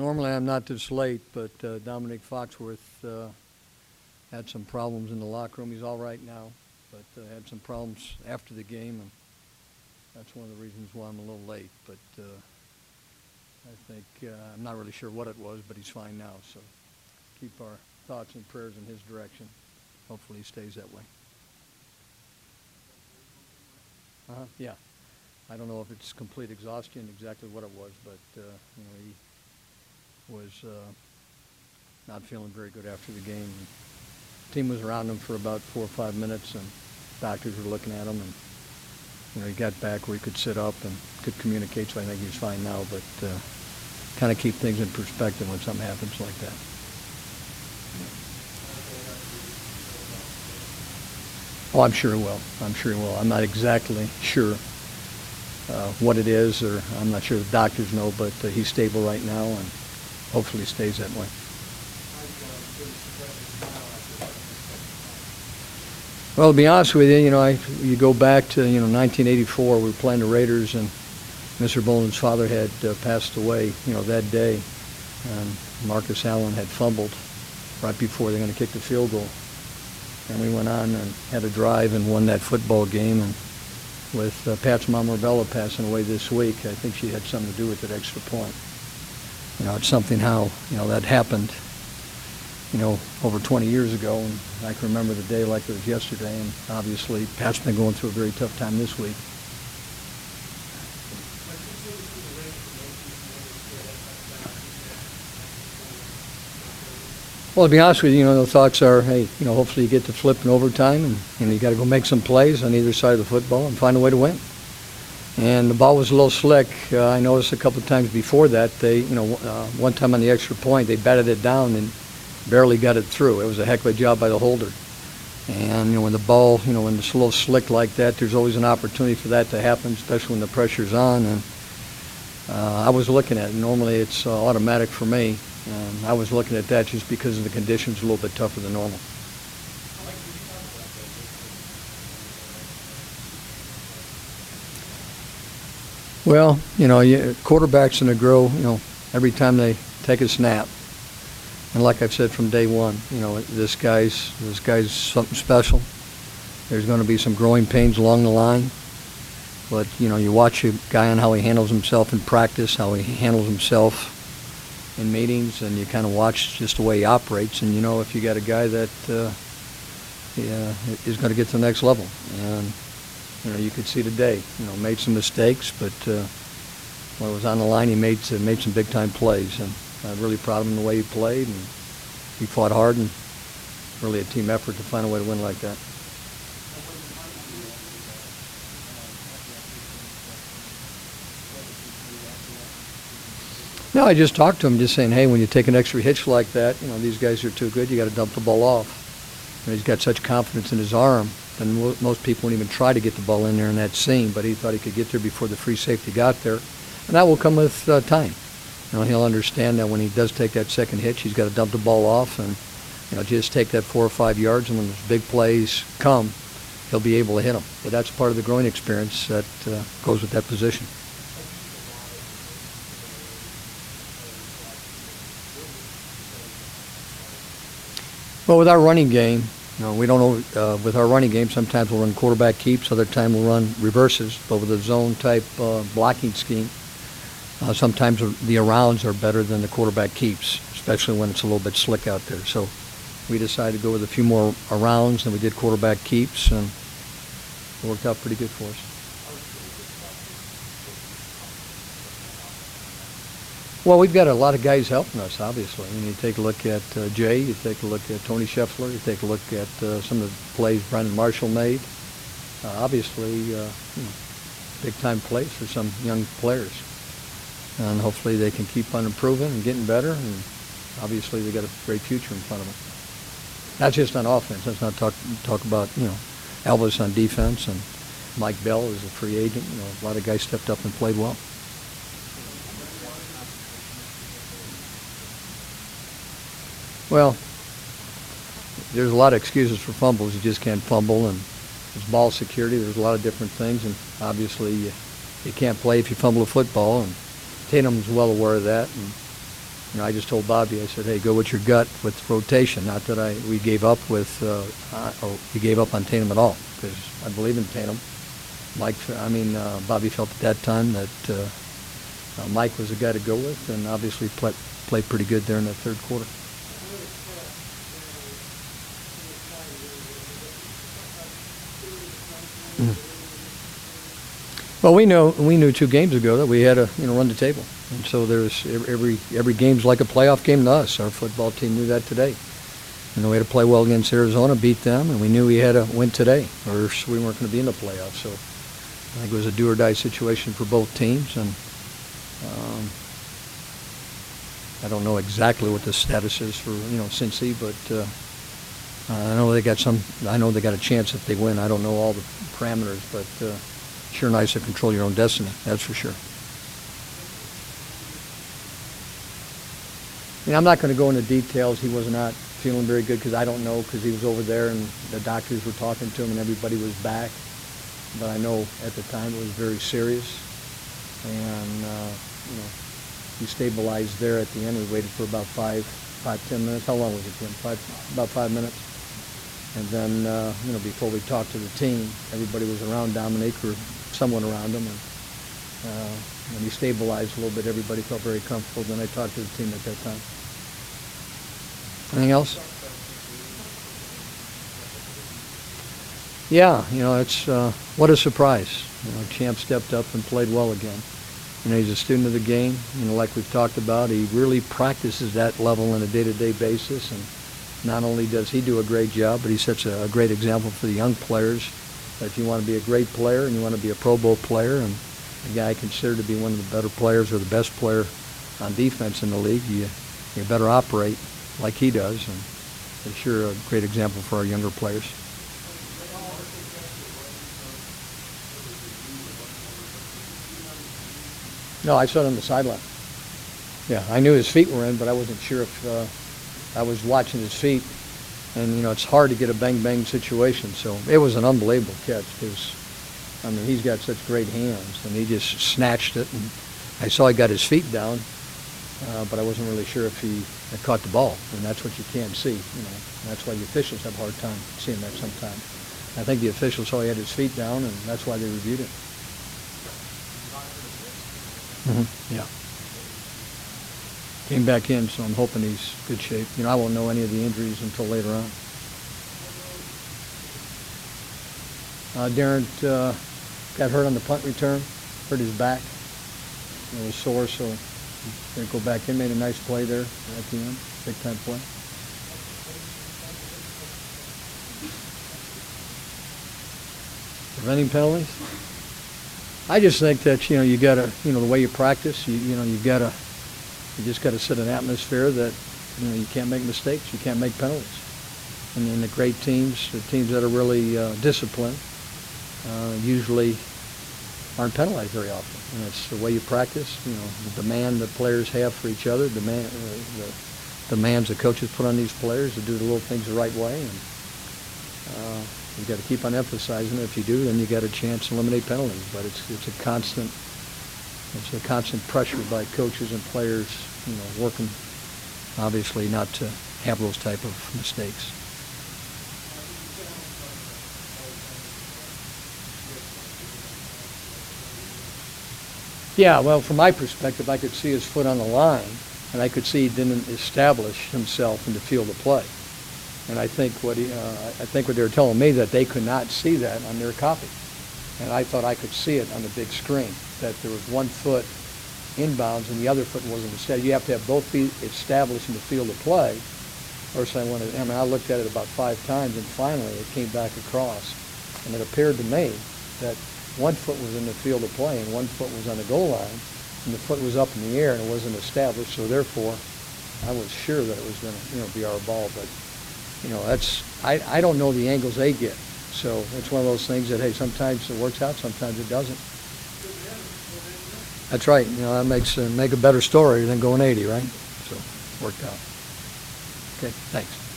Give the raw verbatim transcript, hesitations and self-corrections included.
normally I'm not this late, but uh, Dominic Foxworth uh, had some problems in the locker room. He's all right now, but uh, had some problems after the game, and that's one of the reasons why I'm a little late. But uh, I think, uh, I'm not really sure what it was, but he's fine now. So keep our thoughts and prayers in his direction. Hopefully he stays that way. Uh-huh, yeah. I don't know if it's complete exhaustion, exactly what it was, but uh, you know, he was uh, not feeling very good after the game. The team was around him for about four or five minutes, and doctors were looking at him, and you know, he got back where he could sit up and could communicate, so I think he's fine now, but uh, kind of keep things in perspective when something happens like that. Oh, I'm sure he will. I'm sure he will. I'm not exactly sure uh, what it is, or I'm not sure the doctors know, but uh, he's stable right now, and hopefully stays that way. Well, to be honest with you, you know, I, you go back to, you know, nineteen eighty-four, we were playing the Raiders, and Mister Bolin's father had uh, passed away, you know, that day, and Marcus Allen had fumbled right before they were going to kick the field goal. And we went on and had a drive and won that football game. And with uh, Pat's mom, Ravella, passing away this week, I think she had something to do with that extra point. You know, it's something how, you know, that happened, you know, over twenty years ago. And I can remember the day like it was yesterday. And obviously, Pat's been going through a very tough time this week. Well, to be honest with you, you know, the thoughts are, hey, you know, hopefully you get to flip in overtime, and you know, you got to go make some plays on either side of the football and find a way to win. And the ball was a little slick. Uh, I noticed a couple of times before that, they, you know, uh, one time on the extra point, they batted it down and barely got it through. It was a heck of a job by the holder. And you know, when the ball, you know, when it's a little slick like that, there's always an opportunity for that to happen, especially when the pressure's on. And uh, I was looking at it. Normally, it's uh, automatic for me. Um, I was looking at that just because of the conditions a little bit tougher than normal. Well, you know, you, quarterbacks in the grow, you know, every time they take a snap. And like I've said from day one, you know, this guy's this guy's something special. There's going to be some growing pains along the line. But, you know, you watch a guy on how he handles himself in practice, how he handles himself in meetings, and you kind of watch just the way he operates, and you know if you got a guy that uh, yeah, is going to get to the next level. And you know, you could see today, you know, made some mistakes, but uh, when it was on the line, he made uh, made some big time plays, and I'm really proud of him the way he played, and he fought hard, and really a team effort to find a way to win like that. No, I just talked to him, just saying, hey, when you take an extra hitch like that, you know, these guys are too good. You got to dump the ball off. You know, he's got such confidence in his arm, and mo- most people wouldn't even try to get the ball in there in that seam. But he thought he could get there before the free safety got there, and that will come with uh, time. You know, he'll understand that when he does take that second hitch, he's got to dump the ball off, and you know, just take that four or five yards. And when those big plays come, he'll be able to hit them. But that's part of the growing experience that uh, goes with that position. Well, with our running game, you know, we don't know, uh, with our running game, sometimes we'll run quarterback keeps, other times we'll run reverses, but with a zone-type uh, blocking scheme, uh, sometimes the arounds are better than the quarterback keeps, especially when it's a little bit slick out there. So we decided to go with a few more arounds than we did quarterback keeps, and it worked out pretty good for us. Well, we've got a lot of guys helping us, obviously. I mean, you take a look at uh, Jay, you take a look at Tony Scheffler, you take a look at uh, some of the plays Brandon Marshall made. Uh, obviously, uh, you know, big-time plays for some young players. And hopefully they can keep on improving and getting better, and obviously they've got a great future in front of them. Not just on offense. Let's not talk talk about, you know, Elvis on defense, and Mike Bell is a free agent. You know, a lot of guys stepped up and played well. Well, there's a lot of excuses for fumbles. You just can't fumble, and there's ball security. There's a lot of different things, and obviously you, you can't play if you fumble a football, and Tatum's well aware of that. And you know, I just told Bobby, I said, hey, go with your gut with rotation. Not that I we gave up with, uh, uh, or we gave up on Tatum at all, because I believe in Tatum. Mike, I mean, uh, Bobby felt at that time that uh, uh, Mike was the guy to go with, and obviously play, played pretty good there in the third quarter. Mm. Well, we know we knew two games ago that we had to, you know, run the table, and so there's every every game's like a playoff game to us. Our football team knew that today. You know, we had to play well against Arizona, beat them, and we knew we had to win today, or we weren't going to be in the playoffs. So I think it was a do or die situation for both teams, and um, I don't know exactly what the status is for, you know, Cincy, but uh, I know they got some. I know they got a chance if they win. I don't know all the parameters, but. Uh, Sure nice to control your own destiny, that's for sure. I mean, I'm not going to go into details. He was not feeling very good because I don't know, because he was over there and the doctors were talking to him and everybody was back. But I know at the time it was very serious. And, uh, you know, he stabilized there at the end. We waited for about five, five, ten minutes. How long was it, Jim? Five, about five minutes. And then, uh, you know, before we talked to the team, everybody was around Dominique or someone around him. And uh, when he stabilized a little bit, everybody felt very comfortable. Then I talked to the team at that time. Anything else? Yeah, you know, it's uh, what a surprise. You know, Champ stepped up and played well again. You know, he's a student of the game. You know, like we've talked about, he really practices that level on a day-to-day basis. And not only does he do a great job, but he sets a, a great example for the young players. That if you want to be a great player and you want to be a Pro Bowl player, and a guy considered to be one of the better players or the best player on defense in the league, you you better operate like he does. And it's sure a great example for our younger players. No, I saw it on the sideline. Yeah, I knew his feet were in, but I wasn't sure if. Uh, I was watching his feet, and, you know, it's hard to get a bang-bang situation. So it was an unbelievable catch because, I mean, he's got such great hands, and he just snatched it. And I saw he got his feet down, uh, but I wasn't really sure if he had caught the ball, and that's what you can't see. You know, that's why the officials have a hard time seeing that sometimes. I think the officials saw he had his feet down, and that's why they reviewed it. Mm-hmm. Yeah. Came back in, so I'm hoping he's in good shape. You know, I won't know any of the injuries until later on. Uh, Darren uh, got hurt on the punt return, hurt his back. It was sore, so he's going to go back in. Made a nice play there at the end, big-time play. Preventing penalties? I just think that, you know, you got to, you know, the way you practice, you, you know, you've got to. You just got to set an atmosphere that, you know, you can't make mistakes, you can't make penalties. And in the great teams, the teams that are really uh, disciplined, uh, usually aren't penalized very often. And it's the way you practice, you know, the demand that players have for each other, demand, uh, the demands that coaches put on these players to do the little things the right way. And uh, you've got to keep on emphasizing it. If you do, then you got a chance to eliminate penalties. But it's it's a constant. It's a constant pressure by coaches and players, you know, working, obviously, not to have those type of mistakes. Yeah, well, from my perspective, I could see his foot on the line, and I could see he didn't establish himself in the field of play. And I think what he, uh, I think what they were telling me that they could not see that on their copy, and I thought I could see it on the big screen. That there was one foot inbounds and the other foot wasn't established. You have to have both feet established in the field of play. First, I wanted, I mean, I looked at it about five times, and finally it came back across. And it appeared to me that one foot was in the field of play and one foot was on the goal line, and the foot was up in the air and it wasn't established. So therefore, I was sure that it was going to, you know, be our ball. But, you know, that's I, I don't know the angles they get. So it's one of those things that, hey, sometimes it works out, sometimes it doesn't. That's right. You know, that makes uh, make a better story than going eighty, right? So, worked out. Okay, thanks.